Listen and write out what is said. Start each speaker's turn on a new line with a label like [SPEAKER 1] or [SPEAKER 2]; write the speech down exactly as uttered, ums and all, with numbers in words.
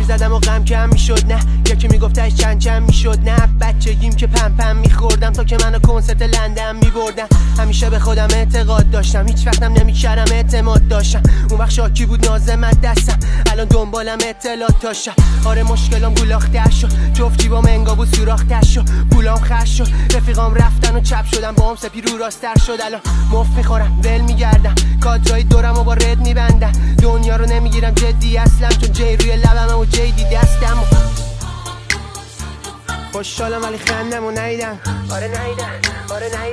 [SPEAKER 1] میزدم و غم کم میشد، نه یکی میگفتش چند چند میشد، نه بچگیم که پم پم میخوردم تا که منو کنسرت لندن میبردم. همیشه به خودم اعتقاد داشتم، هیچ وقتم نمیکردم اعتماد داشتم. اون وقت شاکی بود نازمت دستم، الان دنبالم اطلاعات داشتم. آره مشکلام گولاخته شد، جفت جیبام انگا بود سوراخته شد، پولام خرج شد، رفیقام رفتن و چپ شدم، با هم سپی رو راستر شد. الان مفت میخورم ول میگردم، کادرای دورم و با رد میبندم. دنیا رو نمیگیرم جدی اصلا، چون جی روی لبم و جی دی دستم. خوشحالم ولی خندم و نیدم، آره نیدم، آره نیدم.